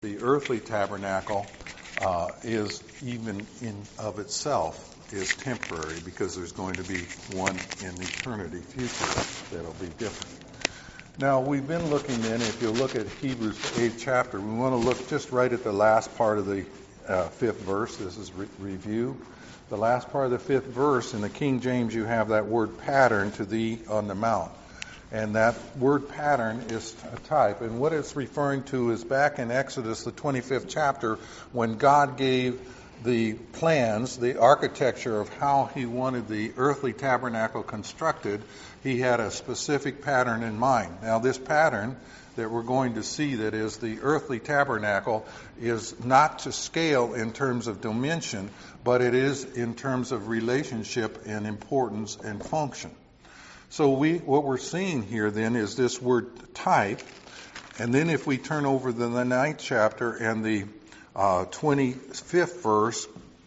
The earthly tabernacle is even in of itself is temporary, because there's going to be one in eternity future that'll be different. Now, we've been looking then, if you look at Hebrews 8th chapter, we want to look just right at the last part of the 5th verse. This is review. The last part of the 5th verse, in the King James, you have that word pattern, to thee on the mount. And that word pattern is a type. And what it's referring to is back in Exodus, the 25th chapter, when God gave the plans, the architecture of how he wanted the earthly tabernacle constructed, he had a specific pattern in mind. Now, this pattern that we're going to see, that is the earthly tabernacle, is not to scale in terms of dimension, but it is in terms of relationship and importance and function. So what we're seeing here then is this word type. And then if we turn over to the 9th chapter and the 25th verse,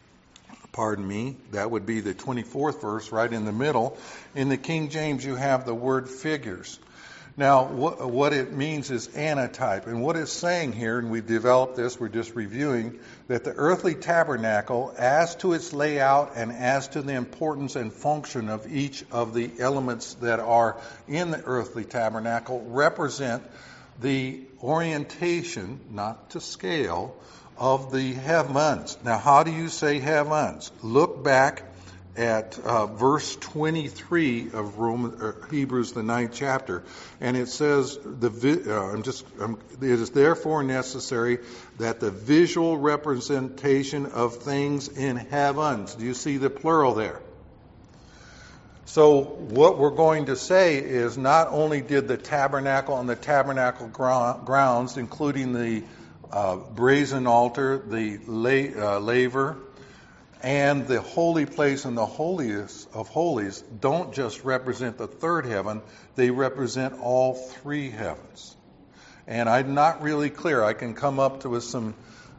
that would be the 24th verse right in the middle. In the King James, you have the word figures. Now, what it means is antitype. And what it's saying here, and we've developed this, we're just reviewing, that the earthly tabernacle, as to its layout and as to the importance and function of each of the elements that are in the earthly tabernacle, represent the orientation, not to scale, of the heavens. Now, how do you say heavens? Look back at verse 23 of Hebrews, the 9th chapter, and it says, it is therefore necessary that the visual representation of things in heavens. Do you see the plural there? So what we're going to say is, not only did the tabernacle and the tabernacle grounds, including the brazen altar, the laver, and the holy place and the holiest of holies, don't just represent the third heaven, they represent all three heavens. And I'm not really clear. I can come up with some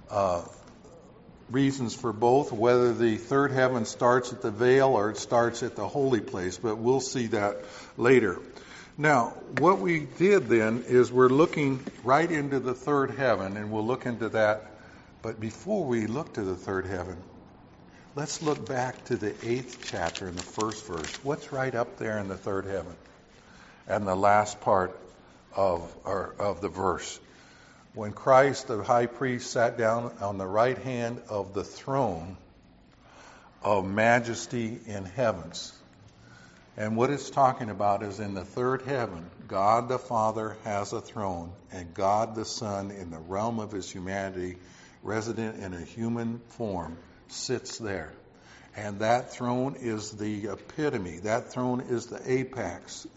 reasons for both, whether the third heaven starts at the veil or it starts at the holy place, but we'll see that later. Now, what we did then is we're looking right into the third heaven, and we'll look into that. But before we look to the third heaven, let's look back to the 8th chapter in the first verse. What's right up there in the third heaven? And the last part of the verse. When Christ, the high priest, sat down on the right hand of the throne of majesty in heavens. And what it's talking about is, in the third heaven, God the Father has a throne, and God the Son, in the realm of his humanity, resident in a human form, sits there. And that throne is the epitome. That throne is the apex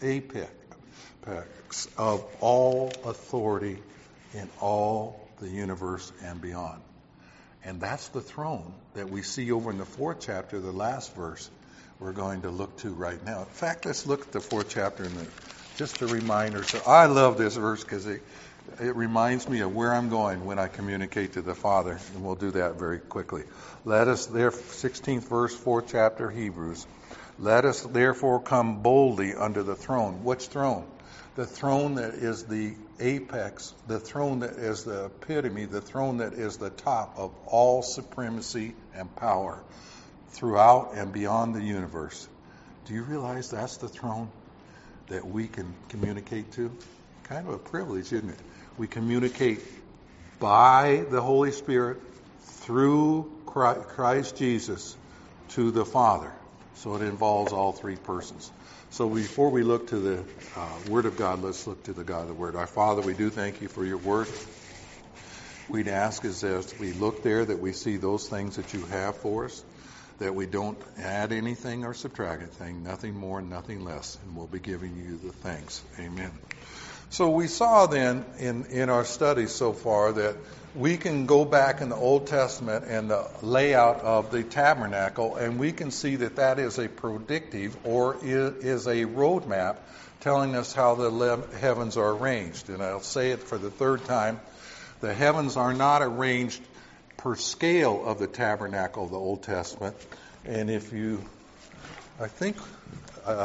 of all authority in all the universe and beyond. And that's the throne that we see over in the 4th chapter, the last verse we're going to look to right now. In fact, let's look at the 4th chapter just a reminder. So I love this verse because it reminds me of where I'm going when I communicate to the Father, and we'll do that very quickly. 16th verse, 4th chapter, Hebrews. Let us therefore come boldly under the throne. Which throne? The throne that is the apex, the throne that is the epitome, the throne that is the top of all supremacy and power throughout and beyond the universe. Do you realize that's the throne that we can communicate to? Kind of a privilege, isn't it? We communicate by the Holy Spirit through Christ Jesus to the Father. So it involves all three persons. So before we look to the Word of God, let's look to the God of the Word. Our Father, we do thank you for your Word. We'd ask as we look there that we see those things that you have for us, that we don't add anything or subtract anything, nothing more, nothing less, and we'll be giving you the thanks. Amen. So we saw then in our studies so far that we can go back in the Old Testament and the layout of the tabernacle, and we can see that that is a predictive or is a roadmap telling us how the heavens are arranged. And I'll say it for the third time. The heavens are not arranged per scale of the tabernacle of the Old Testament. And I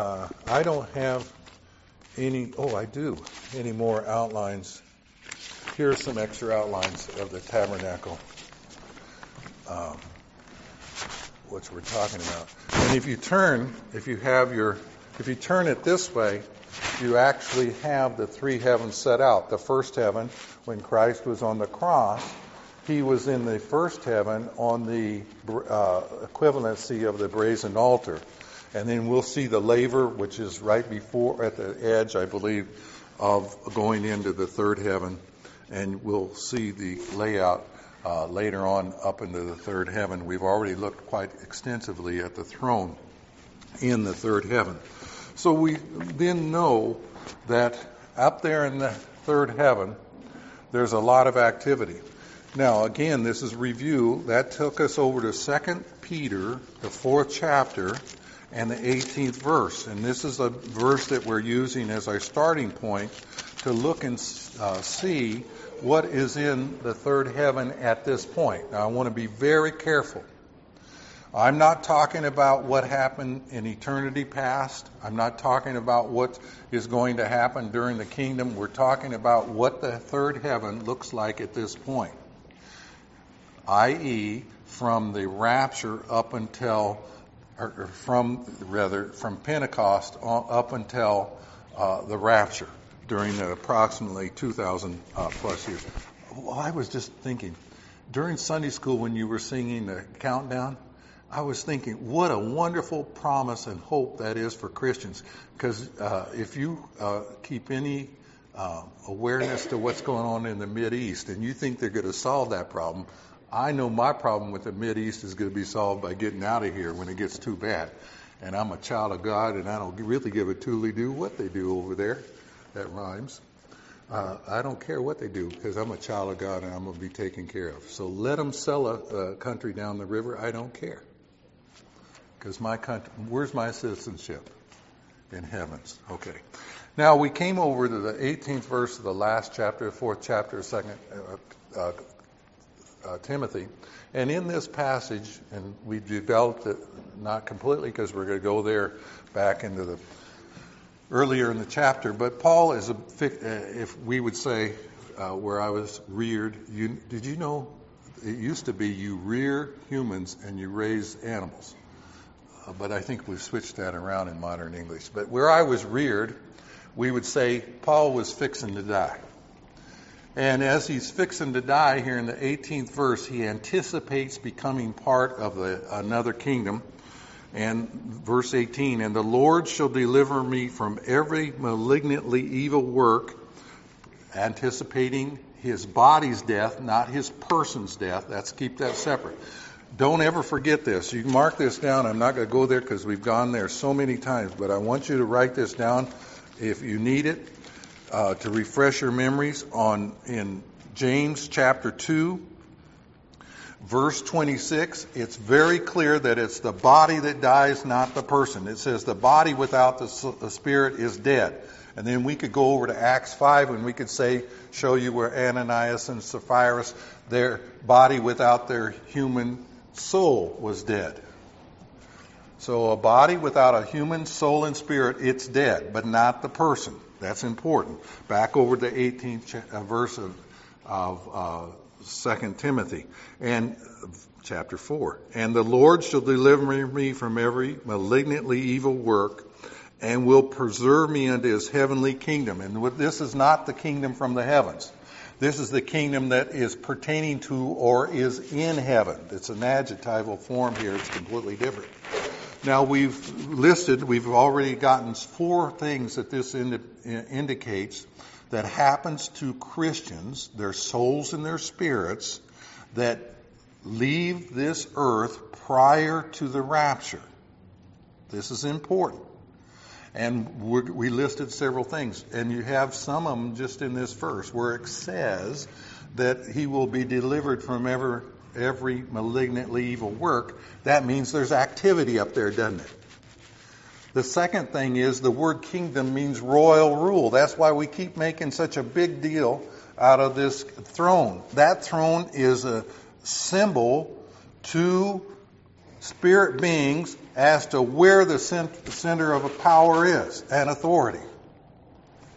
don't have any more outlines here are some extra outlines of the tabernacle, which we're talking about. And if you turn it this way, you actually have the three heavens set out. The first heaven, when Christ was on the cross, he was in the first heaven on the equivalency of the brazen altar. And then we'll see the laver, which is right before, at the edge, I believe, of going into the third heaven. And we'll see the layout later on up into the third heaven. We've already looked quite extensively at the throne in the third heaven. So we then know that up there in the third heaven, there's a lot of activity. Now, again, this is review. That took us over to 2 Peter, the 4th chapter, and the 18th verse. And this is a verse that we're using as our starting point to look and see what is in the third heaven at this point. Now, I want to be very careful. I'm not talking about what happened in eternity past. I'm not talking about what is going to happen during the kingdom. We're talking about what the third heaven looks like at this point, i.e., from the rapture up until, from Pentecost up until the rapture during the approximately 2,000 plus years. Well, I was just thinking, during Sunday school when you were singing the countdown, I was thinking, what a wonderful promise and hope that is for Christians. Because if you keep any awareness to what's going on in the Mideast and you think they're going to solve that problem, I know my problem with the Mideast is going to be solved by getting out of here when it gets too bad. And I'm a child of God, and I don't really give a tooly-doo what they do over there. That rhymes. I don't care what they do because I'm a child of God and I'm going to be taken care of. So let them sell a country down the river. I don't care. Because my country, where's my citizenship? In heavens. Okay. Now we came over to the 18th verse of the last chapter, 4th chapter, 2nd Timothy. And in this passage, and we developed it not completely because we're going to go there back into the earlier in the chapter, but Paul is if we would say where I was reared, did you know it used to be you rear humans and you raise animals? But I think we've switched that around in modern English. But where I was reared, we would say Paul was fixing to die. And as he's fixing to die here in the 18th verse, he anticipates becoming part of another kingdom. And verse 18, and the Lord shall deliver me from every malignantly evil work, anticipating his body's death, not his person's death. Keep that separate. Don't ever forget this. You can mark this down. I'm not going to go there because we've gone there so many times, but I want you to write this down if you need it to refresh your memories in James chapter 2. Verse 26, it's very clear that it's the body that dies, not the person. It says the body without the spirit is dead. And then we could go over to Acts 5 and we could show you where Ananias and Sapphira, their body without their human soul was dead. So a body without a human soul and spirit, it's dead, but not the person. That's important. Back over to the 18th verse of 2 Timothy, and chapter 4. And the Lord shall deliver me from every malignantly evil work, and will preserve me unto his heavenly kingdom. And this is not the kingdom from the heavens. This is the kingdom that is pertaining to or is in heaven. It's an adjectival form here. It's completely different. Now we've already gotten 4 things that this indicates that happens to Christians, their souls and their spirits, that leave this earth prior to the rapture. This is important. And we listed several things. And you have some of them just in this verse where it says that he will be delivered from every malignantly evil work. That means there's activity up there, doesn't it? The second thing is the word kingdom means royal rule. That's why we keep making such a big deal out of this throne. That throne is a symbol to spirit beings as to where the center of a power is and authority.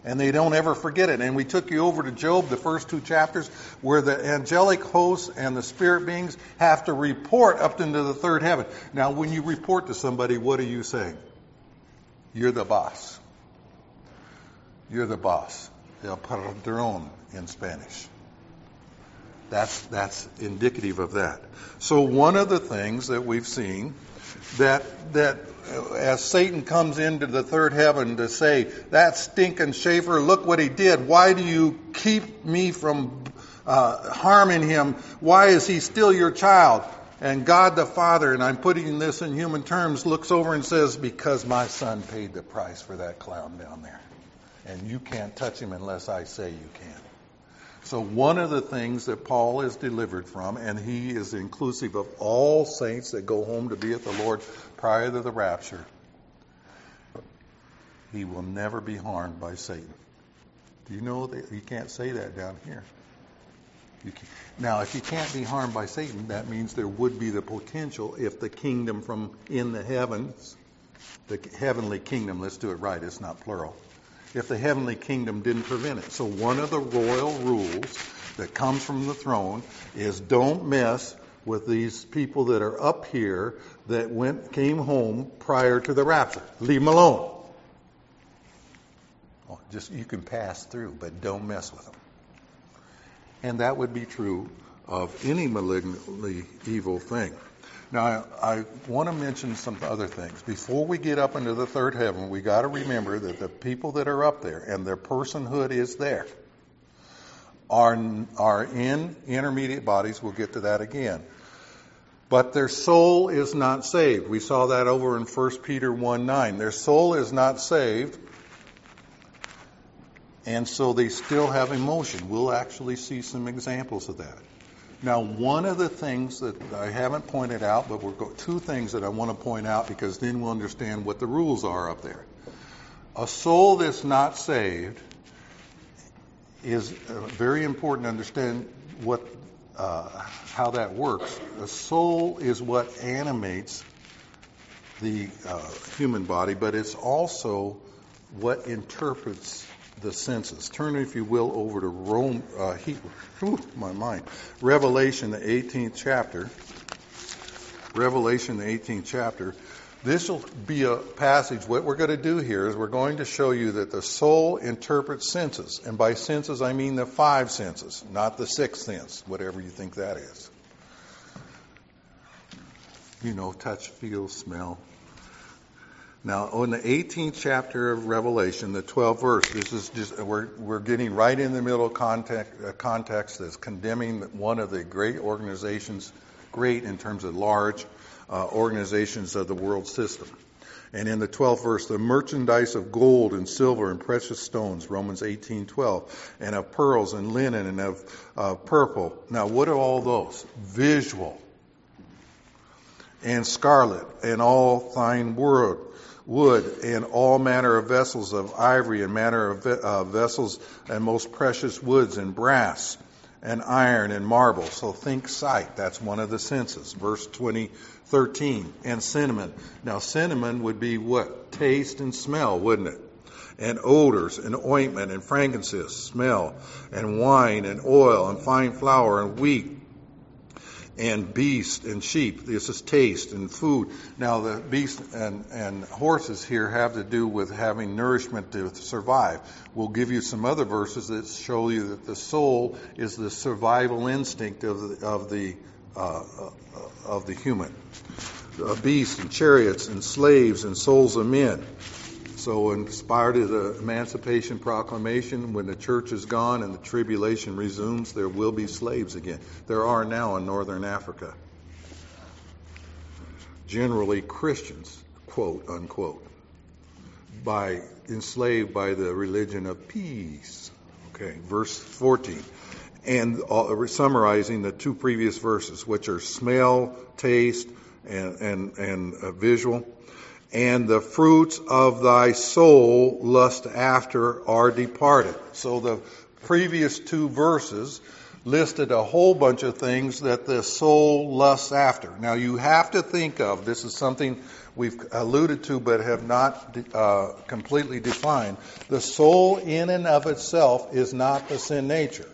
And they don't ever forget it. And we took you over to Job, the first 2 chapters, where the angelic hosts and the spirit beings have to report up into the third heaven. Now, when you report to somebody, what are you saying? You're the boss. You're the boss. El patrón in Spanish. That's indicative of that. So one of the things that we've seen that as Satan comes into the third heaven to say, that stinking Schaefer, look what he did. Why do you keep me from harming him? Why is he still your child? And God the Father, and I'm putting this in human terms, looks over and says, because my son paid the price for that clown down there. And you can't touch him unless I say you can. So one of the things that Paul is delivered from, and he is inclusive of all saints that go home to be with the Lord prior to the rapture, he will never be harmed by Satan. Do you know that you can't say that down here? Now, if you can't be harmed by Satan, that means there would be the potential if the kingdom from in the heavens, the heavenly kingdom, let's do it right, it's not plural, if the heavenly kingdom didn't prevent it. So one of the royal rules that comes from the throne is don't mess with these people that are up here that came home prior to the rapture. Leave them alone. Just you can pass through, but don't mess with them. And that would be true of any malignantly evil thing. Now, I want to mention some other things. Before we get up into the third heaven, we got to remember that the people that are up there, and their personhood is there, are in intermediate bodies. We'll get to that again. But their soul is not saved. We saw that over in 1 Peter 1:9. Their soul is not saved, and so they still have emotion. We'll actually see some examples of that. Now, one of the things that I haven't pointed out, but two things that I want to point out because then we'll understand what the rules are up there. A soul that's not saved is very important to understand how that works. A soul is what animates the human body, but it's also what interprets the senses. Turn, if you will, over to Revelation, the 18th chapter. Revelation, the 18th chapter. This will be a passage. What we're going to do here is we're going to show you that the soul interprets senses. And by senses, I mean the 5 senses, not the 6th sense, whatever you think that is. You know, touch, feel, smell. Now, in the 18th chapter of Revelation, the 12th verse, this is just we're getting right in the middle of context that's condemning one of the great organizations, great in terms of large organizations of the world system. And in the 12th verse, the merchandise of gold and silver and precious stones, Romans 18:12, and of pearls and linen and of purple. Now, what are all those? Visual. And scarlet and all fine wood, and all manner of vessels of ivory, and manner of vessels and most precious woods, and brass and iron and marble. So think sight. That's one of the senses. Verse 13. And cinnamon. Now cinnamon would be what? Taste and smell, wouldn't it? And odors and ointment and frankincense, smell, and wine and oil and fine flour and wheat, and beast and sheep. This is taste and food. Now the beast and horses here have to do with having nourishment to survive. We'll give you some other verses that show you that the soul is the survival instinct of the human. Beasts and chariots and slaves and souls of men. So inspired of the Emancipation Proclamation, when the church is gone and the tribulation resumes, there will be slaves again. There are now in northern Africa. Generally Christians, quote, unquote, enslaved by the religion of peace. Okay, verse 14. And summarizing the 2 previous verses, which are smell, taste, and visual. And the fruits of thy soul lust after are departed. So the previous 2 verses listed a whole bunch of things that the soul lusts after. Now you have to think of, this is something we've alluded to but have not completely defined. The soul in and of itself is not the sin nature.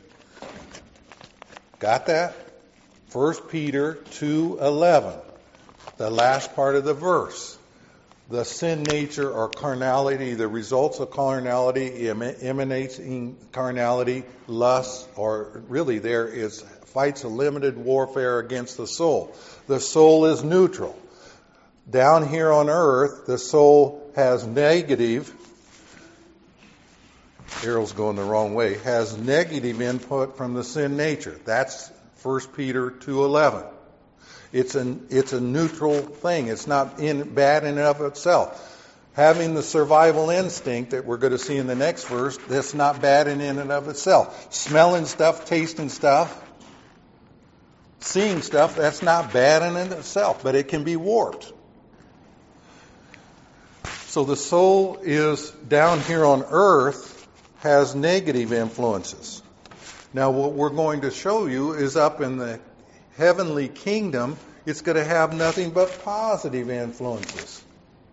Got that? 1 Peter 2:11, the last part of the verse. The sin nature or carnality, the results of carnality emanates in carnality, lust, or really there is fights a limited warfare against the soul. The soul is neutral. Down here on earth, the soul has negative, arrow's going the wrong way, has negative input from the sin nature. That's 1 Peter 2:11. It's a neutral thing. It's not bad in and of itself. Having the survival instinct that we're going to see in the next verse, that's not bad in and of itself. Smelling stuff, tasting stuff, seeing stuff, that's not bad in and of itself, but it can be warped. So the soul is down here on earth, has negative influences. Now what we're going to show you is up in the heavenly kingdom, it's going to have nothing but positive influences.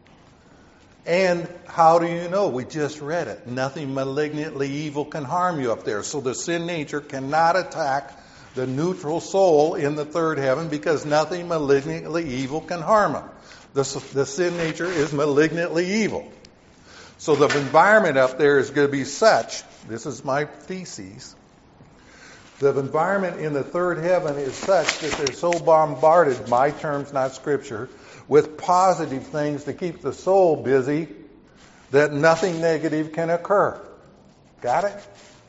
And how do you know? We just read it. Nothing malignantly evil can harm you up there. So the sin nature cannot attack the neutral soul in the third heaven because nothing malignantly evil can harm him. The sin nature is malignantly evil. So the environment up there is going to be such, this is my thesis, the environment in the third heaven is such that they're so bombarded, my terms, not Scripture, with positive things to keep the soul busy that nothing negative can occur. Got it?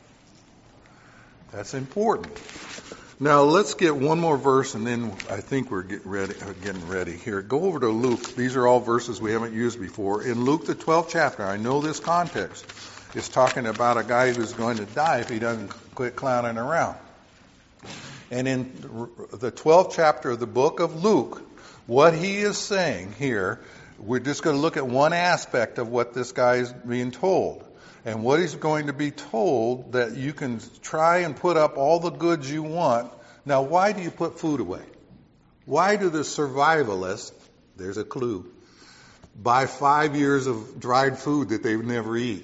That's important. Now let's get one more verse and then I think we're getting ready here. Go over to Luke. These are all verses we haven't used before. In Luke the 12th chapter, I know this context. It's talking about a guy who's going to die if he doesn't quit clowning around. And in the 12th chapter of the book of Luke, what he is saying here, we're just going to look at one aspect of what this guy is being told. And what he's going to be told that you can try and put up all the goods you want. Now, why do you put food away? Why do the survivalists, there's a clue, buy 5 years of dried food that they would never eat?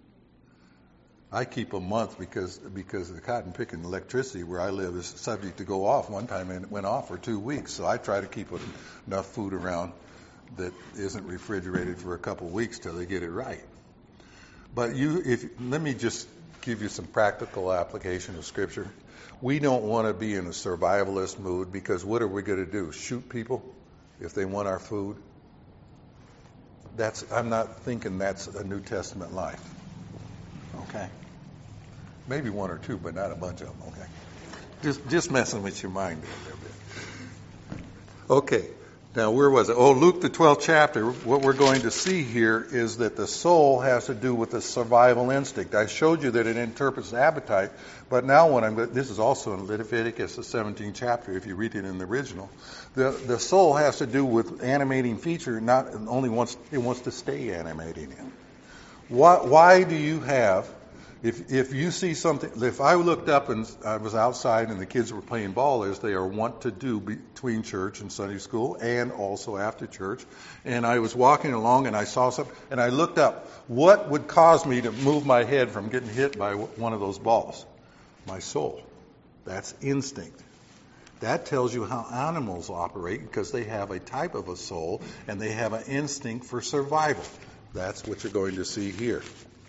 I keep a month because the cotton picking electricity where I live is subject to go off. One time it went off for 2 weeks, so I try to keep enough food around that isn't refrigerated for a couple of weeks till they get it right. But let me just give you some practical application of Scripture. We don't want to be in a survivalist mood because what are we going to do? Shoot people if they want our food? I'm not thinking that's a New Testament life. Okay? Maybe one or two, but not a bunch of them. Okay? Just messing with your mind a little bit. Okay. Now, where was it? Oh, Luke, the 12th chapter. What we're going to see here is that the soul has to do with the survival instinct. I showed you that it interprets appetite, but now this is also in Leviticus, the 17th chapter, if you read it in the original. The soul has to do with animating feature, not only it wants to stay animating it. Why do you have, if you see something, if I looked up and I was outside and the kids were playing ball, as they are wont to do between church and Sunday school and also after church, and I was walking along and I saw something, and I looked up, what would cause me to move my head from getting hit by one of those balls? My soul. That's instinct. That tells you how animals operate because they have a type of a soul and they have an instinct for survival. That's what you're going to see here.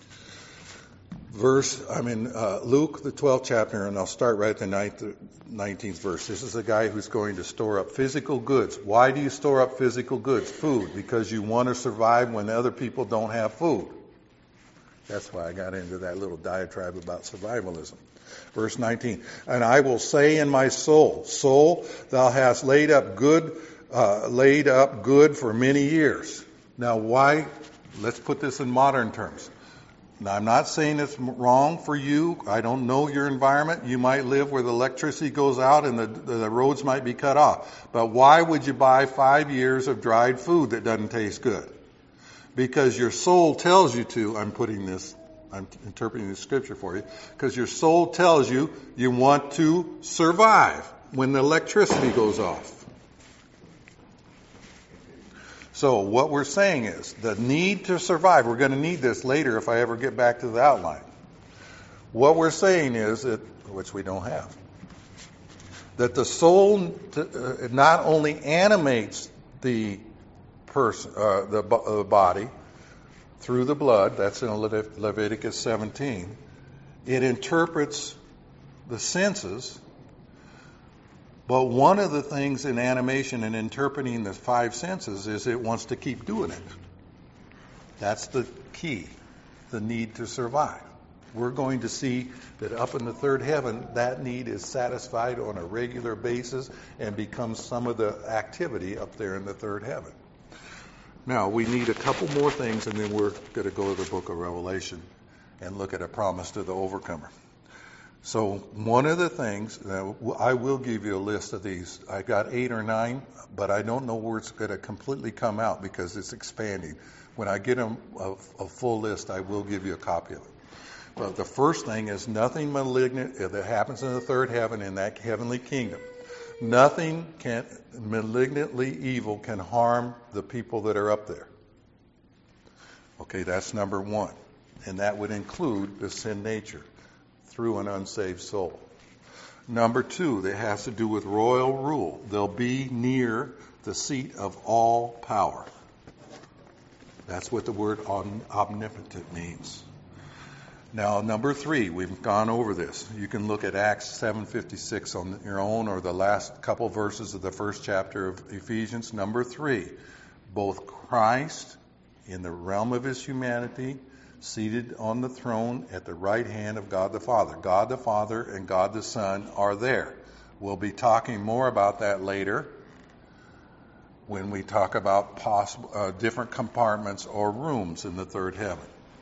Luke, the 12th chapter, and I'll start right at the 19th verse. This is a guy who's going to store up physical goods. Why do you store up physical goods? Food. Because you want to survive when other people don't have food. That's why I got into that little diatribe about survivalism. Verse 19. And I will say in my soul, thou hast laid up good for many years. Now why? Let's put this in modern terms. Now, I'm not saying it's wrong for you. I don't know your environment. You might live where the electricity goes out and the roads might be cut off. But why would you buy 5 years of dried food that doesn't taste good? Because your soul tells you to. I'm putting this I'm interpreting the scripture for you, because your soul tells you you want to survive when the electricity goes off. So what we're saying is the need to survive. We're going to need this later if I ever get back to the outline. What we're saying is that, which we don't have, that the soul not only animates the person, the body through the blood. That's in Leviticus 17. It interprets the senses. But one of the things in animation and interpreting the five senses is it wants to keep doing it. That's the key, the need to survive. We're going to see that up in the third heaven, that need is satisfied on a regular basis and becomes some of the activity up there in the third heaven. Now, we need a couple more things, and then we're going to go to the book of Revelation and look at a promise to the overcomer. So one of the things, I will give you a list of these. I got 8 or 9, but I don't know where it's going to completely come out because it's expanding. When I get a full list, I will give you a copy of it. But the first thing is nothing malignant that happens in the third heaven in that heavenly kingdom. Nothing malignantly evil can harm the people that are up there. Okay, that's number one. And that would include the sin nature through an unsaved soul. Number 2, that has to do with royal rule. They'll be near the seat of all power. That's what the word omnipotent means. Now, number 3, we've gone over this. You can look at Acts 7:56 on your own, or the last couple verses of the first chapter of Ephesians. Number 3, both Christ in the realm of his humanity, seated on the throne at the right hand of God the Father. God the Father and God the Son are there. We'll be talking more about that later when we talk about possible different compartments or rooms in the third heaven.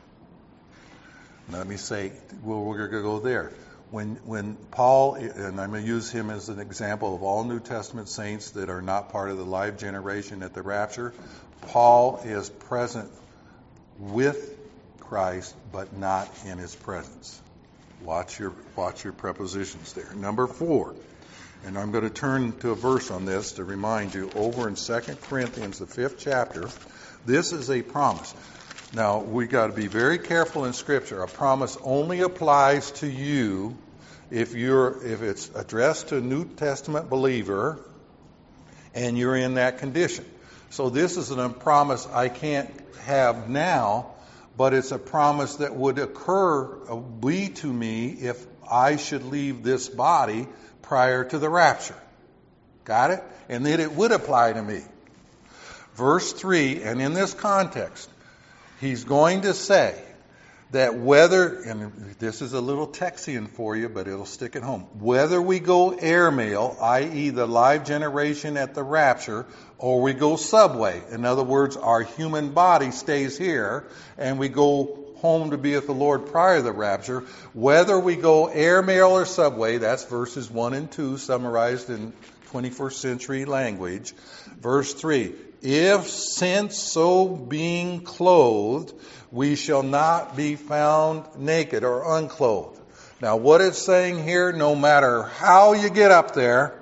Let me say, we're going to go there. When Paul, and I'm going to use him as an example of all New Testament saints that are not part of the live generation at the rapture, Paul is present with Christ, but not in his presence. Watch your prepositions there. Number 4, and I'm going to turn to a verse on this to remind you, over in 2 Corinthians, the 5th chapter, this is a promise. Now, we got to be very careful in Scripture. A promise only applies to you if it's addressed to a New Testament believer and you're in that condition. So this is a promise I can't have now, but it's a promise that would be to me if I should leave this body prior to the rapture. Got it? And then it would apply to me. Verse 3, and in this context, he's going to say that whether, and this is a little Texian for you, but it'll stick at home, whether we go airmail, i.e. the live generation at the rapture, or we go subway, in other words, our human body stays here, and we go home to be with the Lord prior to the rapture, whether we go airmail or subway, that's verses 1 and 2 summarized in 21st century language. Verse 3, if since so being clothed, we shall not be found naked or unclothed. Now what it's saying here, no matter how you get up there,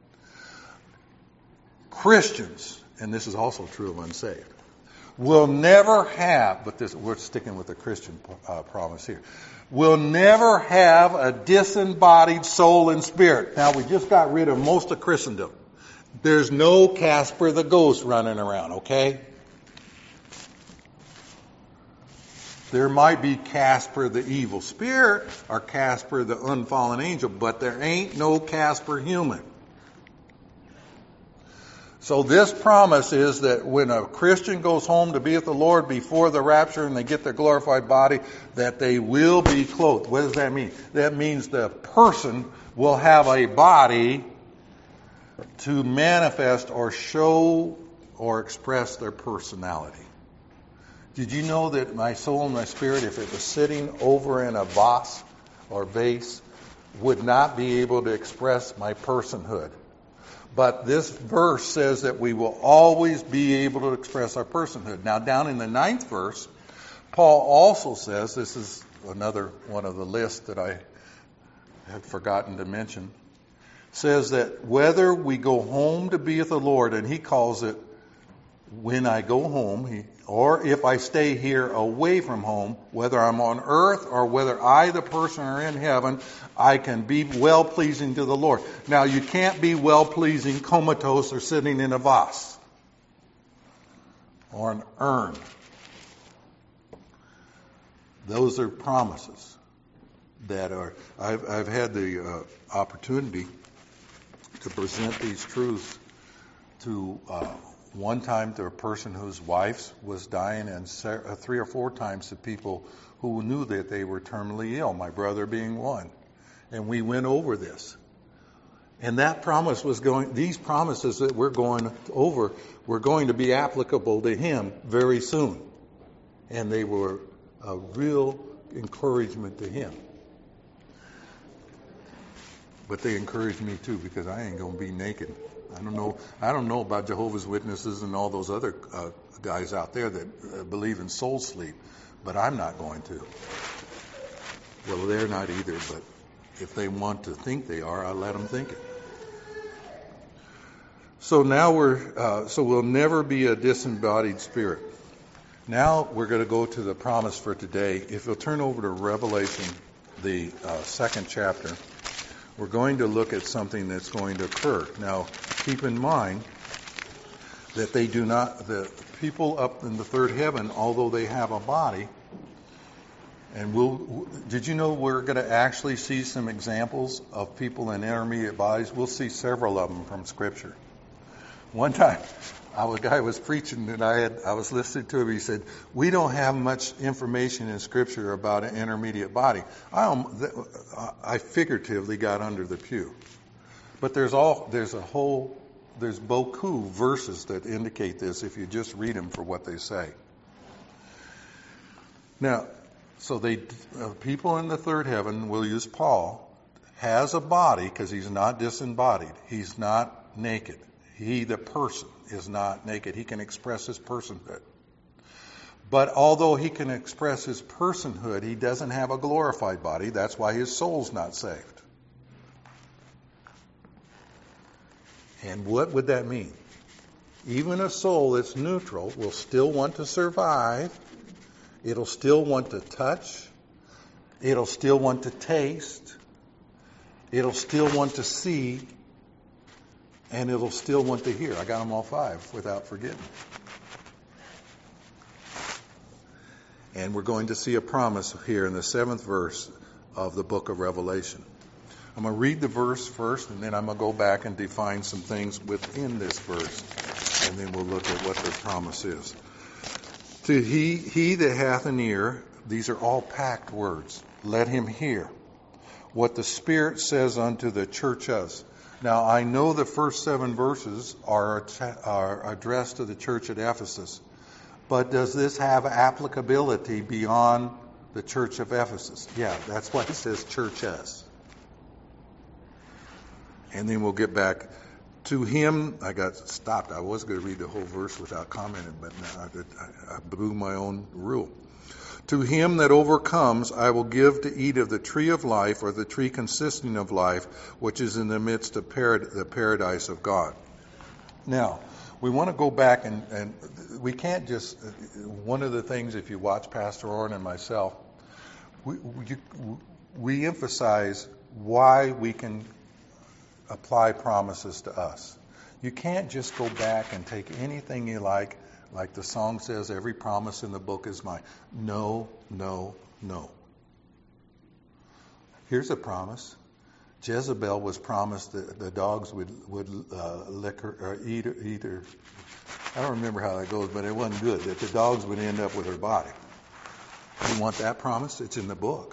Christians, and this is also true of unsaved, will never have, but we're sticking with the Christian promise here, will never have a disembodied soul and spirit. Now we just got rid of most of Christendom. There's no Casper the Ghost running around, okay? There might be Casper the evil spirit or Casper the unfallen angel, but there ain't no Casper human. So this promise is that when a Christian goes home to be with the Lord before the rapture and they get their glorified body, that they will be clothed. What does that mean? That means the person will have a body to manifest or show or express their personality. Did you know that my soul and my spirit, if it was sitting over in a vase or vase, would not be able to express my personhood? But this verse says that we will always be able to express our personhood. Now, down in the 9th verse, Paul also says, this is another one of the lists that I have forgotten to mention, says that whether we go home to be with the Lord, and he calls it when I go home, or if I stay here away from home, whether I'm on earth or whether I, the person, are in heaven, I can be well-pleasing to the Lord. Now, you can't be well-pleasing comatose or sitting in a vase or an urn. Those are promises that are. I've had the opportunity to present these truths to one time to a person whose wife was dying, and 3 or 4 times to people who knew that they were terminally ill, my brother being one. And we went over this. And that promise was these promises that we're going over were going to be applicable to him very soon. And they were a real encouragement to him. But they encouraged me too, because I ain't going to be naked. I don't know about Jehovah's Witnesses and all those other guys out there that believe in soul sleep, but I'm not going to. Well, they're not either, but if they want to think they are, I'll let them think it. So now we'll never be a disembodied spirit. Now we're going to go to the promise for today. If you'll turn over to Revelation, the 2nd chapter, we're going to look at something that's going to occur. Now, keep in mind that the people up in the third heaven, although they have a body, and did you know we're going to actually see some examples of people in intermediate bodies? We'll see several of them from Scripture. One time, a guy was preaching, and I was listening to him. He said, "We don't have much information in Scripture about an intermediate body." I figuratively got under the pew, but there's beaucoup verses that indicate this if you just read them for what they say. Now, so people in the third heaven, we'll use Paul, has a body because he's not disembodied. He's not naked. He, the person, is not naked. He can express his personhood. But although he can express his personhood, he doesn't have a glorified body. That's why his soul's not saved. And what would that mean? Even a soul that's neutral will still want to survive. It'll still want to touch. It'll still want to taste. It'll still want to see. And it'll still want to hear. I got them all 5 without forgetting. And we're going to see a promise here in the 7th verse of the book of Revelation. I'm going to read the verse first, and then I'm going to go back and define some things within this verse. And then we'll look at what the promise is. To he that hath an ear, these are all packed words, let him hear what the Spirit says unto the churches. Now, I know the first 7 verses are addressed to the church at Ephesus, but does this have applicability beyond the church of Ephesus? Yeah, that's why it says churches. And then we'll get back to him. I got stopped. I was going to read the whole verse without commenting, but I blew my own rule. To him that overcomes, I will give to eat of the tree of life, or the tree consisting of life, which is in the midst of the paradise of God. Now, we want to go back and we can't just, one of the things, if you watch Pastor Orrin and myself, we emphasize why we can apply promises to us. You can't just go back and take anything you like the song says, every promise in the book is mine. No, no, no. Here's a promise. Jezebel was promised that the dogs would lick her, or eat her. I don't remember how that goes, but it wasn't good, that the dogs would end up with her body. You want that promise? It's in the book.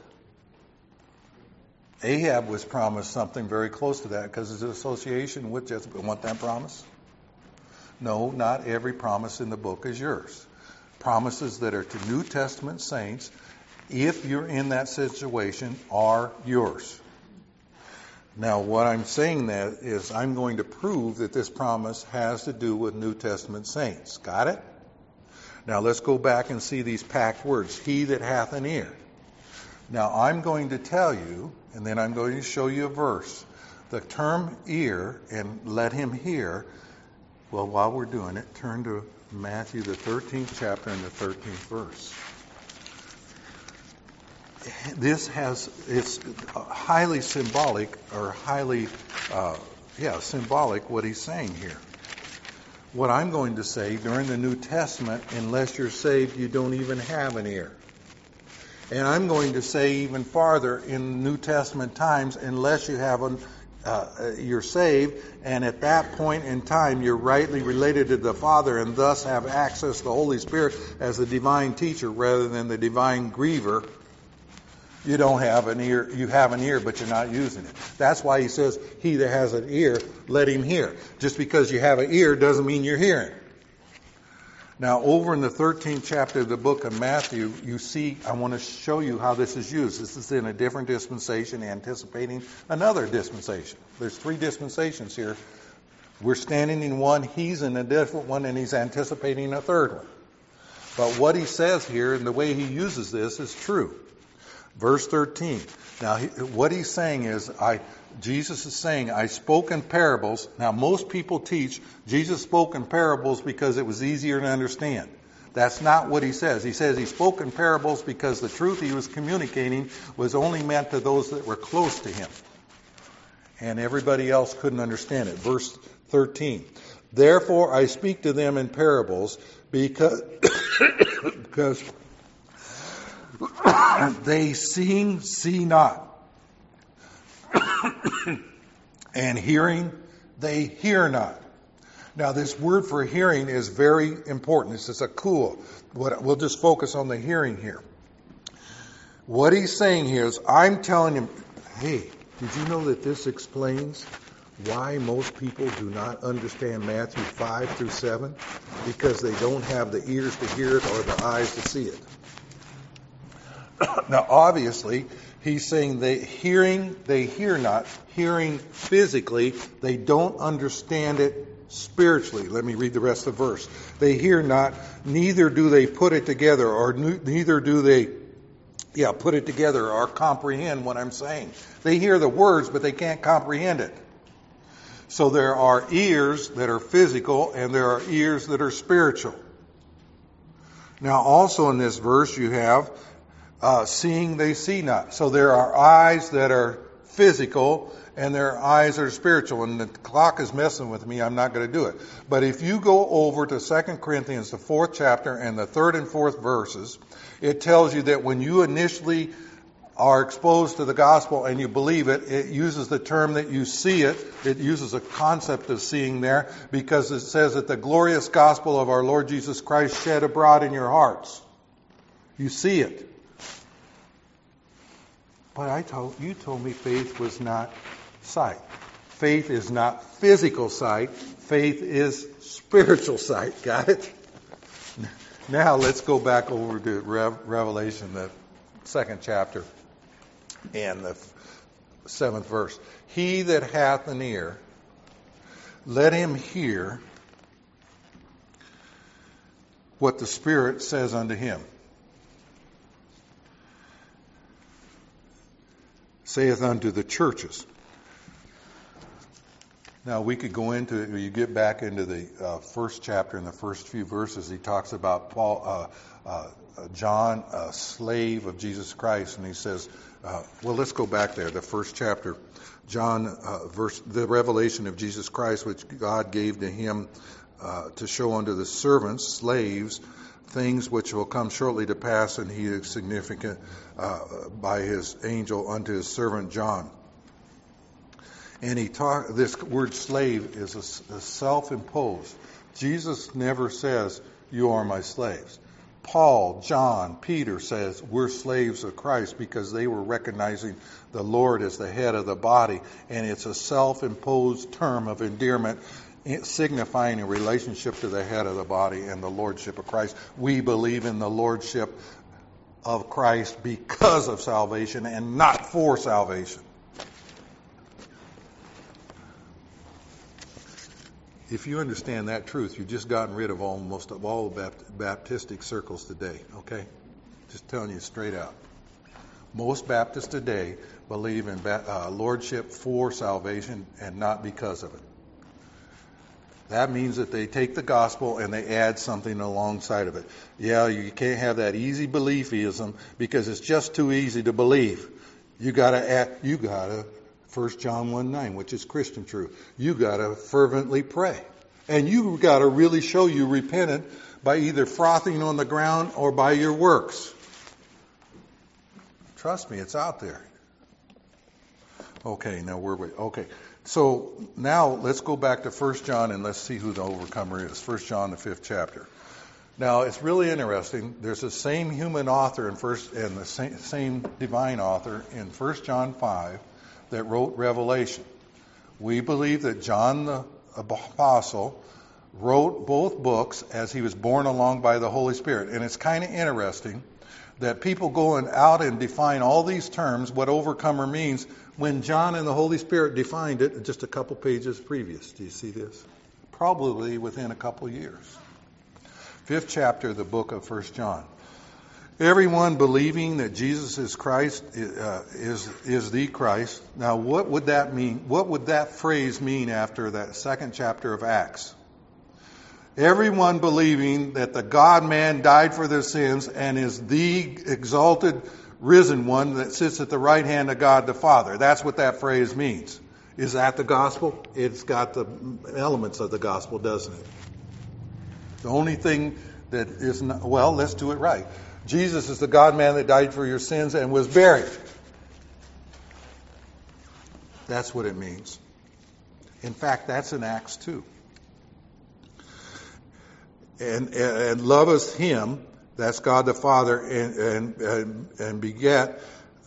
Ahab was promised something very close to that because of his association with Jezebel. Want that promise? No, not every promise in the book is yours. Promises that are to New Testament saints, if you're in that situation, are yours. Now, what I'm saying that is I'm going to prove that this promise has to do with New Testament saints. Got it? Now, let's go back and see these packed words. He that hath an ear. Now, I'm going to tell you, and then I'm going to show you a verse. The term ear and let him hear. Well, while we're doing it, turn to Matthew, the 13th chapter and the 13th verse. It's highly symbolic, or symbolic what he's saying here. What I'm going to say, during the New Testament, unless you're saved, you don't even have an ear. And I'm going to say even farther, in New Testament times, unless you have you're saved, and at that point in time you're rightly related to the Father and thus have access to the Holy Spirit as the divine teacher rather than the divine griever, you don't have an ear. You have an ear, but you're not using it. That's why he says, he that has an ear, let him hear. Just because you have an ear doesn't mean you're hearing. Now, over in the 13th chapter of the book of Matthew, you see, I want to show you how this is used. This is in a different dispensation, anticipating another dispensation. There's 3 dispensations here. We're standing in one, he's in a different one, and he's anticipating a third one. But what he says here, and the way he uses this, is true. Verse 13. Now, what he's saying is, Jesus is saying, I spoke in parables. Now, most people teach Jesus spoke in parables because it was easier to understand. That's not what he says. He says he spoke in parables because the truth he was communicating was only meant to those that were close to him. And everybody else couldn't understand it. Verse 13. Therefore, I speak to them in parables because they seeing, see not. And hearing, they hear not. Now, this word for hearing is very important. This is a cool. We'll just focus on the hearing here. What he's saying here is, I'm telling him, hey, did you know that this explains why most people do not understand Matthew 5 through 7? Because they don't have the ears to hear it or the eyes to see it. Now, obviously, he's saying they hear not. Hearing physically, they don't understand it spiritually. Let me read the rest of the verse. They hear not, neither do they put it together, or neither do they put it together or comprehend what I'm saying. They hear the words, but they can't comprehend it. So there are ears that are physical, and there are ears that are spiritual. Now, also in this verse, you have seeing they see not. So there are eyes that are physical and there are eyes that are spiritual. And the clock is messing with me. I'm not going to do it. But if you go over to 2 Corinthians, the 4th chapter and the 3rd and 4th verses, it tells you that when you initially are exposed to the gospel and you believe it, it uses the term that you see it. It uses a concept of seeing there because it says that the glorious gospel of our Lord Jesus Christ shed abroad in your hearts. You see it. But you told me faith was not sight. Faith is not physical sight. Faith is spiritual sight. Got it? Now let's go back over to Revelation, the 2nd chapter and the 7th verse. He that hath an ear, let him hear what the Spirit says unto him. Saith unto the churches. Now we could go into it. You get back into the 1st chapter, in the first few verses, he talks about John, a slave of Jesus Christ, and he says, let's go back there. The 1st chapter, John, the revelation of Jesus Christ, which God gave to him to show unto the servants, slaves, things which will come shortly to pass, and he is significant by his angel unto his servant John. And this word slave is a self-imposed. Jesus never says, you are my slaves. Paul, John, Peter says we're slaves of Christ because they were recognizing the Lord as the head of the body, and it's a self-imposed term of endearment signifying a relationship to the head of the body and the lordship of Christ. We believe in the lordship of Christ because of salvation and not for salvation. If you understand that truth, you've just gotten rid of almost all Baptistic circles today, okay? Just telling you straight out. Most Baptists today believe in lordship for salvation and not because of it. That means that they take the gospel and they add something alongside of it. Yeah, you can't have that easy beliefism because it's just too easy to believe. You gotta 1 John 1:9, which is Christian truth. You gotta fervently pray. And you gotta really show you repentant by either frothing on the ground or by your works. Trust me, it's out there. Okay, now okay. So now let's go back to 1 John and let's see who the overcomer is. 1 John, the 5th chapter. Now it's really interesting. There's the same human author and the same divine author in 1 John 5 that wrote Revelation. We believe that John the Apostle wrote both books as he was borne along by the Holy Spirit. And it's kind of interesting that people going out and define all these terms, what overcomer means, when John and the Holy Spirit defined it just a couple pages previous. Do you see this? Probably within a couple years. 5th chapter of the book of 1 John. Everyone believing that Jesus is Christ is the Christ. Now, what would that mean? What would that phrase mean after that 2nd chapter of Acts? Everyone believing that the God-man died for their sins and is the exalted, risen one that sits at the right hand of God the Father. That's what that phrase means. Is that the gospel? It's got the elements of the gospel, doesn't it? The only thing that is not, well, let's do it right. Jesus is the God-man that died for your sins and was buried. That's what it means. In fact, that's in Acts 2. And loveth him, that's God the Father, and beget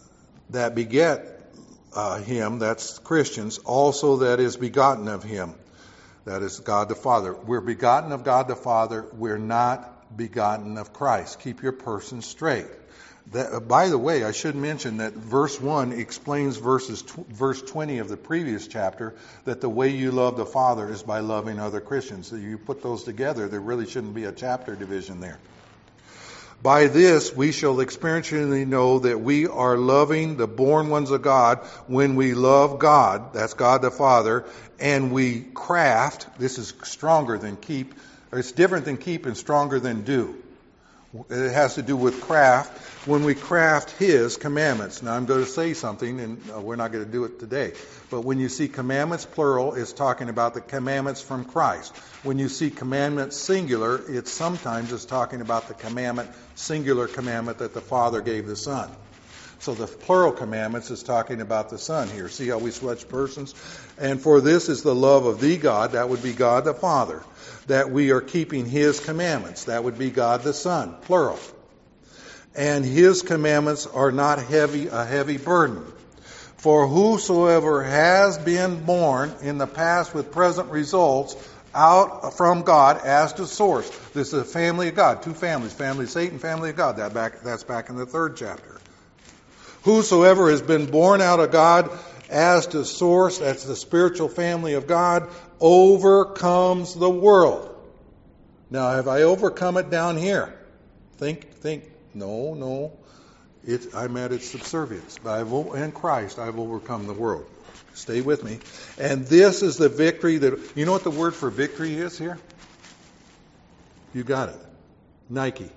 him, that's Christians, also that is begotten of him, that is God the Father. We're begotten of God the Father, we're not begotten of Christ. Keep your person straight. By the way, I should mention that verse 1 explains verse 20 of the previous chapter, that the way you love the Father is by loving other Christians. So you put those together, there really shouldn't be a chapter division there. By this we shall experientially know that we are loving the born ones of God when we love God, that's God the Father, and we craft, this is stronger than keep, or it's different than keep and stronger than do. It has to do with craft. When we craft His commandments. Now I'm going to say something, and we're not going to do it today. But when you see commandments plural, it's talking about the commandments from Christ. When you see commandments singular, it's sometimes talking about the singular commandment that the Father gave the Son. So the plural commandments is talking about the Son here. See how we switch persons? And for this is the love of the God, that would be God the Father, that we are keeping His commandments. That would be God the Son, plural. And His commandments are not a heavy burden. For whosoever has been born in the past with present results out from God as to source. This is a family of God, two families, family of Satan, family of God. That's back in the 3rd chapter. Whosoever has been born out of God as to source, that's the spiritual family of God, overcomes the world. Now, have I overcome it down here? Think. No. I'm at its subservience. In Christ, I've overcome the world. Stay with me. And this is the victory that, you know what the word for victory is here? You got it. Nike.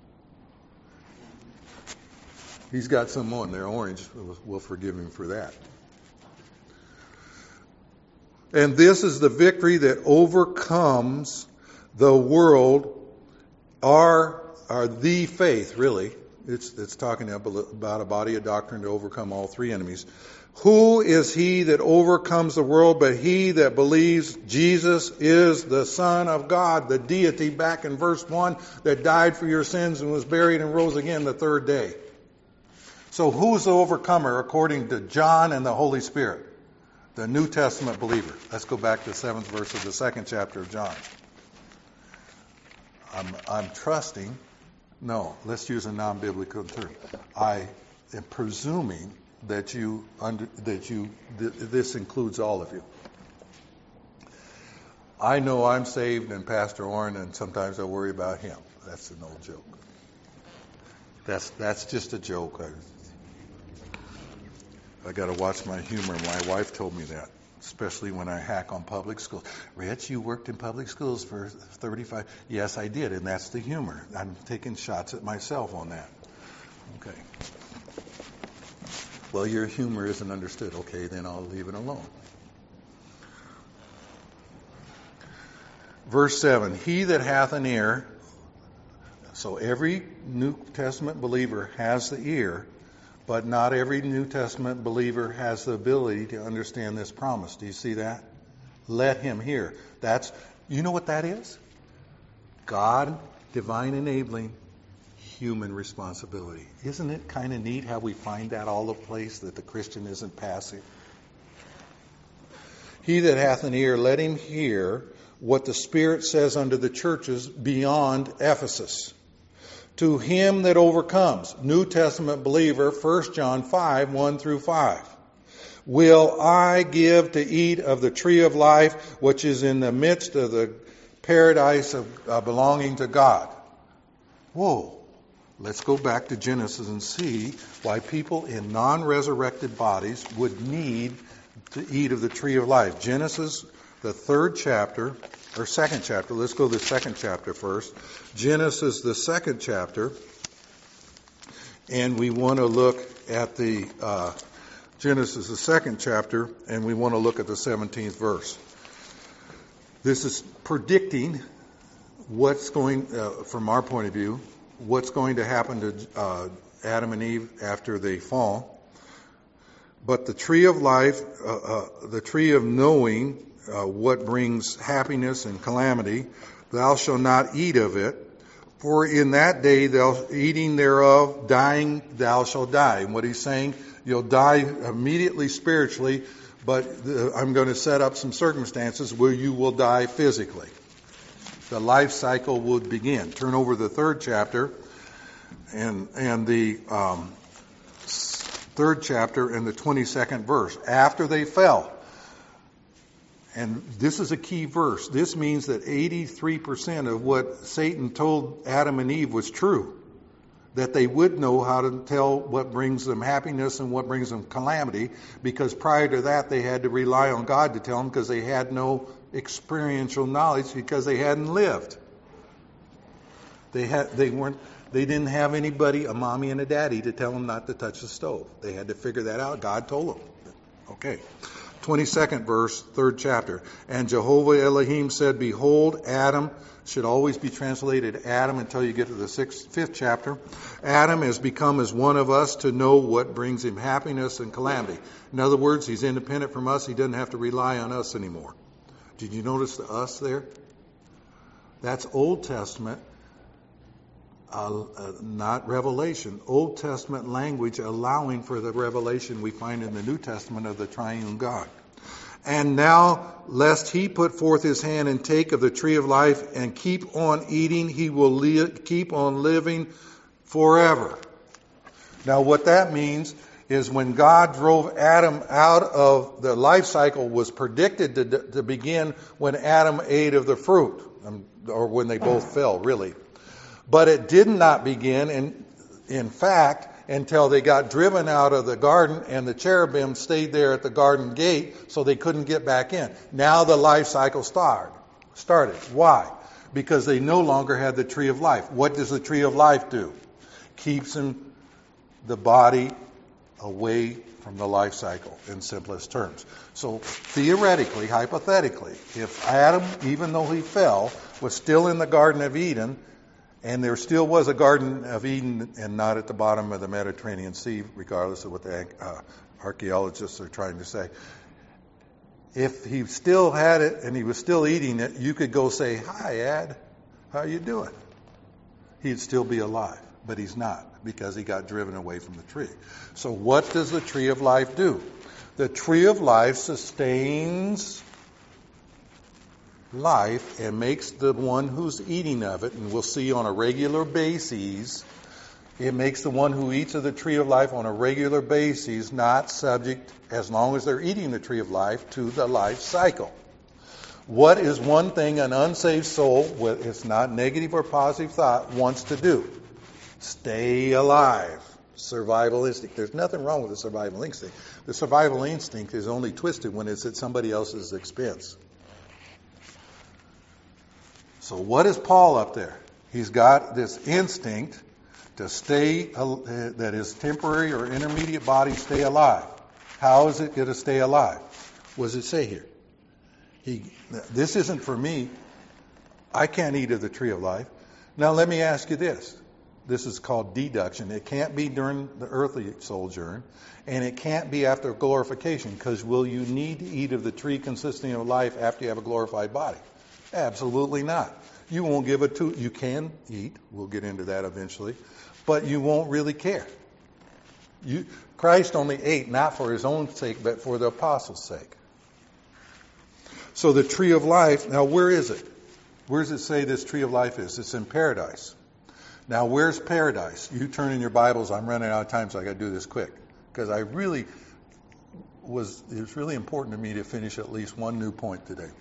He's got some on there, orange. We'll forgive him for that. And this is the victory that overcomes the world, the faith, really. It's talking about a body of doctrine to overcome all three enemies. Who is he that overcomes the world but he that believes Jesus is the Son of God, the deity back in verse 1 that died for your sins and was buried and rose again the 3rd day? So who's the overcomer according to John and the Holy Spirit? The New Testament believer. Let's go back to the 7th verse of the 2nd chapter of John. I'm trusting. No, let's use a non-biblical term. I am presuming that this includes all of you. I know I'm saved and Pastor Orrin, and sometimes I worry about him. That's an old joke. That's just a joke. I got to watch my humor. My wife told me that, especially when I hack on public schools. Rich, you worked in public schools for 35. Yes, I did, and that's the humor. I'm taking shots at myself on that. Okay. Well, your humor isn't understood. Okay, then I'll leave it alone. Verse 7, he that hath an ear, so every New Testament believer has the ear, but not every New Testament believer has the ability to understand this promise. Do you see that? Let him hear. You know what that is? God, divine enabling, human responsibility. Isn't it kind of neat how we find that all the place, that the Christian isn't passive? He that hath an ear, let him hear what the Spirit says unto the churches beyond Ephesus. To him that overcomes, New Testament believer, 1 John 5, 1 through 5. Will I give to eat of the tree of life, which is in the midst of the paradise of belonging to God. Whoa. Let's go back to Genesis and see why people in non-resurrected bodies would need to eat of the tree of life. Genesis, the third chapter, or second chapter. Let's go to the second chapter first. Genesis, the second chapter. And we want to look at the Genesis, the second chapter, and we want to look at the 17th verse. This is predicting what's going, from our point of view, what's going to happen to Adam and Eve after they fall. But the tree of life, the tree of knowing what brings happiness and calamity, thou shalt not eat of it, for in that day thou eating thereof, dying thou shalt die. And what he's saying, you'll die immediately spiritually, but I'm going to set up some circumstances where you will die physically. The life cycle would begin. Turn over the third chapter, and the third chapter and the 22nd verse. After they fell, and this is a key verse. This means that 83% of what Satan told Adam and Eve was true. That they would know how to tell what brings them happiness and what brings them calamity, because prior to that they had to rely on God to tell them, because they had no experiential knowledge, because they hadn't lived. They didn't have anybody, a mommy and a daddy, to tell them not to touch the stove. They had to figure that out. God told them. Okay. 22nd verse, third chapter. And Jehovah Elohim said, behold, Adam, should always be translated Adam until you get to the fifth chapter. Adam has become as one of us to know what brings him happiness and calamity. In other words, he's independent from us. He doesn't have to rely on us anymore. Did you notice the us there? That's Old Testament, not Revelation. Old Testament language allowing for the revelation we find in the New Testament of the triune God. And now, lest he put forth his hand and take of the tree of life and keep on eating, he will keep on living forever. Now, what that means is when God drove Adam out of the life cycle was predicted to begin when Adam ate of the fruit, or when they both fell, really. But it did not begin, in fact, until they got driven out of the garden and the cherubim stayed there at the garden gate so they couldn't get back in. Now the life cycle started. Why? Because they no longer had the tree of life. What does the tree of life do? Keeps the body away from the life cycle, in simplest terms. So theoretically, hypothetically, if Adam, even though he fell, was still in the Garden of Eden, and there still was a Garden of Eden and not at the bottom of the Mediterranean Sea, regardless of what the archaeologists are trying to say. If he still had it and he was still eating it, you could go say, hi, Ad, how you doing? He'd still be alive, but he's not, because he got driven away from the tree. So what does the tree of life do? The tree of life sustains life and makes the one who's eating of it, and we'll see on a regular basis, it makes the one who eats of the tree of life on a regular basis not subject, as long as they're eating the tree of life, to the life cycle. What is one thing an unsaved soul, it's not negative or positive thought, wants to do? Stay alive. Survival instinct. There's nothing wrong with the survival instinct. The survival instinct is only twisted when it's at somebody else's expense. So what is Paul up there? He's got this instinct to stay, that his temporary or intermediate body stay alive. How is it going to stay alive? What does it say here? This isn't for me. I can't eat of the tree of life. Now let me ask you this. This is called deduction. It can't be during the earthly sojourn, and it can't be after glorification, because will you need to eat of the tree consisting of life after you have a glorified body? Absolutely not. You won't give it to, you can eat, we'll get into that eventually, but you won't really care. Christ only ate not for his own sake, but for the apostles' sake. So the tree of life, now where is it? Where does it say this tree of life is? It's in paradise. Now where's paradise? You turn in your Bibles. I'm running out of time, so I got to do this quick. Because it was really important to me to finish at least one new point today.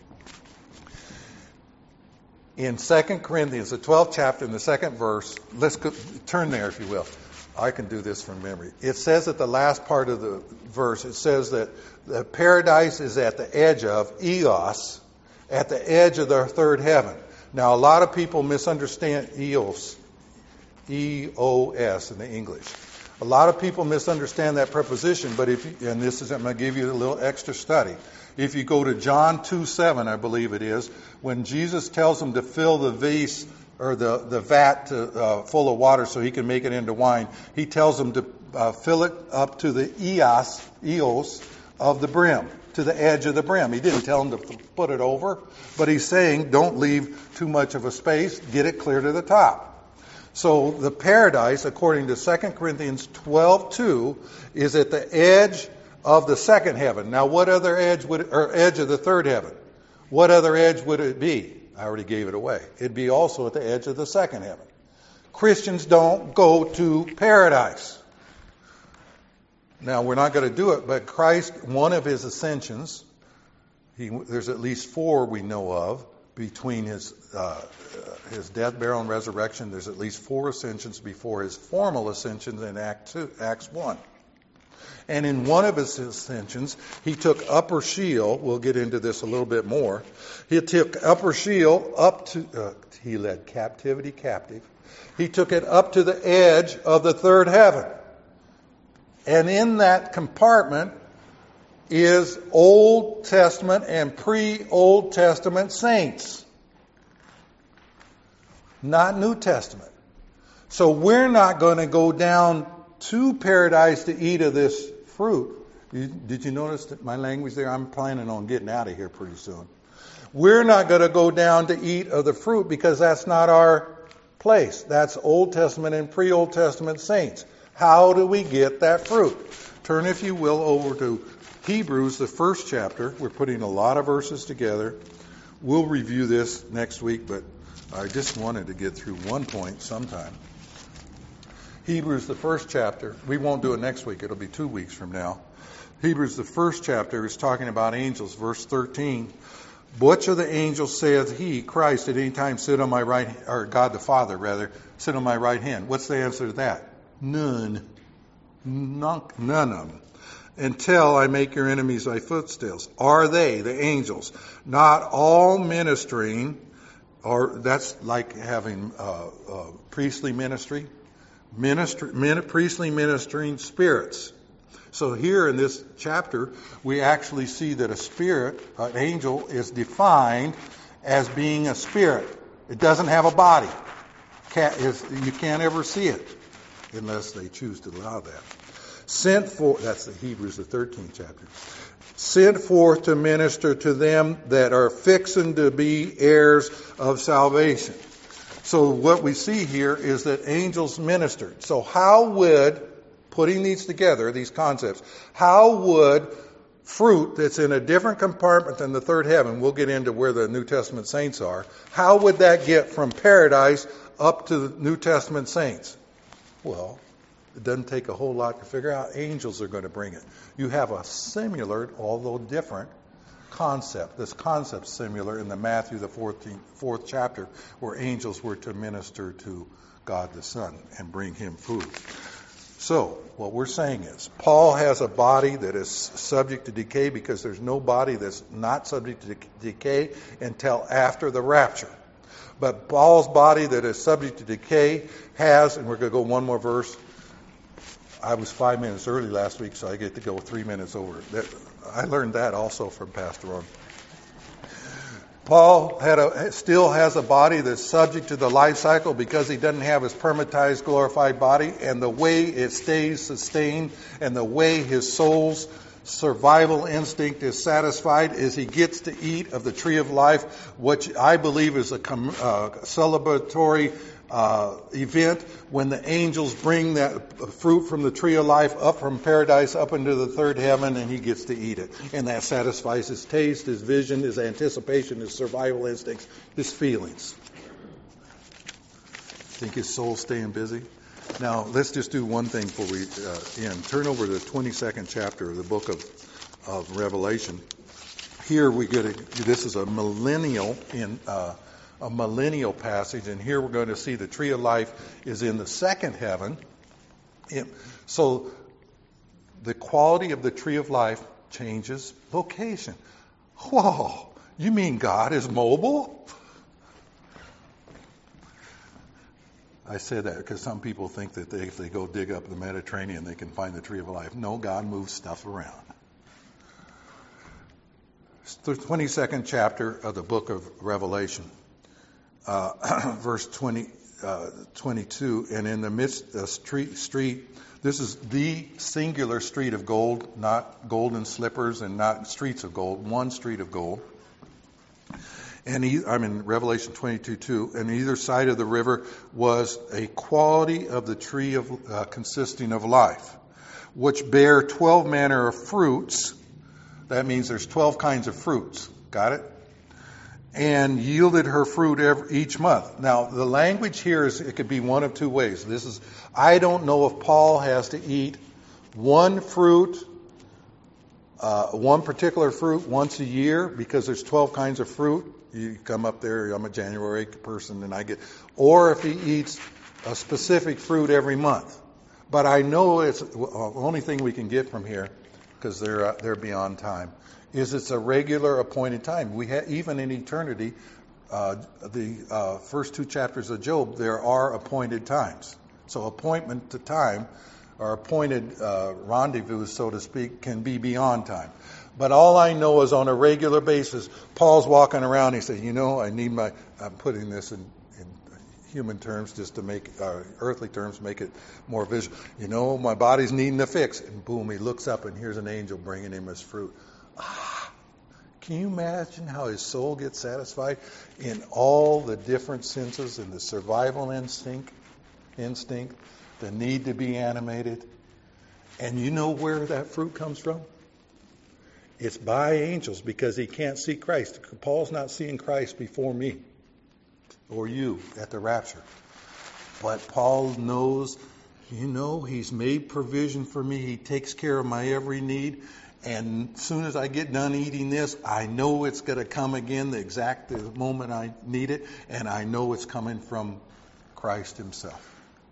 In 2 Corinthians, the 12th chapter, in the 2nd verse, let's turn there if you will. I can do this from memory. It says at the last part of the verse, it says that the paradise is at the edge of Eos, at the edge of the third heaven. Now, a lot of people misunderstand Eos, E-O-S in the English. A lot of people misunderstand that preposition, but I'm going to give you a little extra study. If you go to John 2:7, I believe it is, when Jesus tells them to fill the vase or the vat full of water so he can make it into wine, he tells them to fill it up to the eos of the brim, to the edge of the brim. He didn't tell them to put it over, but he's saying don't leave too much of a space, get it clear to the top. So the paradise, according to 2 Corinthians 12:2, is at the edge of the second heaven. Now, what other edge edge of the third heaven? What other edge would it be? I already gave it away. It'd be also at the edge of the second heaven. Christians don't go to paradise. Now, we're not going to do it, but Christ, one of his ascensions, there's at least 4 we know of, between his death, burial, and resurrection. There's at least 4 ascensions before his formal ascension in Acts 1. And in one of his ascensions, he took Upper Sheol. We'll get into this a little bit more. He took Upper Sheol up to, he led captivity captive. He took it up to the edge of the third heaven. And in that compartment is Old Testament and pre-Old Testament saints. Not New Testament. So we're not going to go down to paradise to eat of this fruit. Did you notice that my language there? I'm planning on getting out of here pretty soon. We're not going to go down to eat of the fruit because that's not our place. That's Old Testament and pre-Old Testament saints. How do we get that fruit? Turn, if you will, over to Hebrews, the 1st chapter. We're putting a lot of verses together. We'll review this next week, but I just wanted to get through one point sometime. Hebrews, the 1st chapter. We won't do it next week. It'll be 2 weeks from now. Hebrews, the 1st chapter, is talking about angels. Verse 13. Which of the angels saith he, Christ, at any time sit on my right, or God the Father, rather, sit on my right hand? What's the answer to that? None. None of them. Until I make your enemies thy footstools. Are they, the angels, not all ministering, or that's like having priestly ministry? Priestly ministering spirits. So here in this chapter, we actually see that a spirit, an angel, is defined as being a spirit. It doesn't have a body. You can't ever see it unless they choose to allow that. Sent forth, that's the Hebrews, the 13th chapter. Sent forth to minister to them that are fixing to be heirs of salvation. So what we see here is that angels ministered. So how would, putting these together, these concepts, how would fruit that's in a different compartment than the third heaven, we'll get into where the New Testament saints are, how would that get from paradise up to the New Testament saints? Well, it doesn't take a whole lot to figure out. Angels are going to bring it. You have a similar, although different, concept. This concept's similar in the Matthew, the 4th chapter, where angels were to minister to God the Son and bring him food. So, what we're saying is, Paul has a body that is subject to decay because there's no body that's not subject to decay until after the rapture. But Paul's body that is subject to decay has, and we're going to go one more verse. I was 5 minutes early last week, so I get to go 3 minutes over. I learned that also from Pastor Ron. Paul still has a body that's subject to the life cycle because he doesn't have his permatized, glorified body, and the way it stays sustained and the way his soul's survival instinct is satisfied is he gets to eat of the tree of life, which I believe is a celebratory event when the angels bring that fruit from the tree of life up from paradise up into the third heaven, and he gets to eat it. And that satisfies his taste, his vision, his anticipation, his survival instincts, his feelings. Think his soul's staying busy? Now, let's just do one thing before we end. Turn over to the 22nd chapter of the book of Revelation. Here we get this is a millennial passage, and here we're going to see the tree of life is in the second heaven. So the quality of the tree of life changes location. Whoa, you mean God is mobile? I say that because some people think that if they go dig up the Mediterranean, they can find the tree of life. No, God moves stuff around. It's the 22nd chapter of the book of Revelation. Verse 22, and in the midst of street, this is the singular street of gold, not golden slippers and not streets of gold, one street of gold. And I'm in Revelation 22:2, and either side of the river was a quality of the tree of consisting of life, which bear 12 manner of fruits. That means there's 12 kinds of fruits. Got it? And yielded her fruit each month. Now, the language here is, it could be one of two ways. I don't know if Paul has to eat one particular fruit once a year because there's 12 kinds of fruit. You come up there, I'm a January person, and or if he eats a specific fruit every month. But I know it's the only thing we can get from here, because they're beyond time, is it's a regular appointed time. Even in eternity, the first two chapters of Job, there are appointed times. So appointment to time, or appointed rendezvous, so to speak, can be beyond time. But all I know is on a regular basis, Paul's walking around, he says, I'm putting this in human terms just to make, earthly terms, make it more visual. My body's needing a fix. And boom, he looks up and here's an angel bringing him his fruit. Can you imagine how his soul gets satisfied in all the different senses, in the survival instinct, the need to be animated? And you know where that fruit comes from? It's by angels, because he can't see Christ. Paul's not seeing Christ before me or you at the rapture. But Paul knows, he's made provision for me. He takes care of my every need. And as soon as I get done eating this, I know it's going to come again the exact moment I need it. And I know it's coming from Christ himself.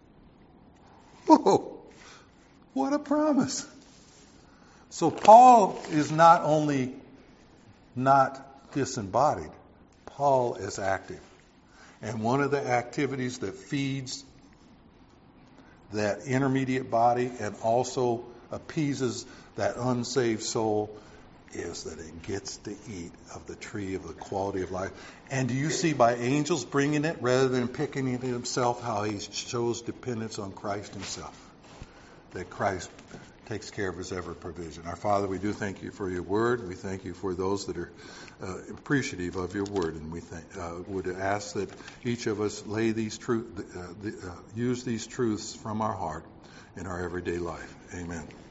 Whoa, what a promise. So Paul is not only not disembodied, Paul is active. And one of the activities that feeds that intermediate body and also appeases that unsaved soul is that it gets to eat of the tree of the quality of life. And do you see by angels bringing it rather than picking it himself how he shows dependence on Christ himself? That Christ takes care of his every provision. Our Father, we do thank you for your word. We thank you for those that are appreciative of your word. And we would ask that each of us lay these use these truths from our heart in our everyday life. Amen.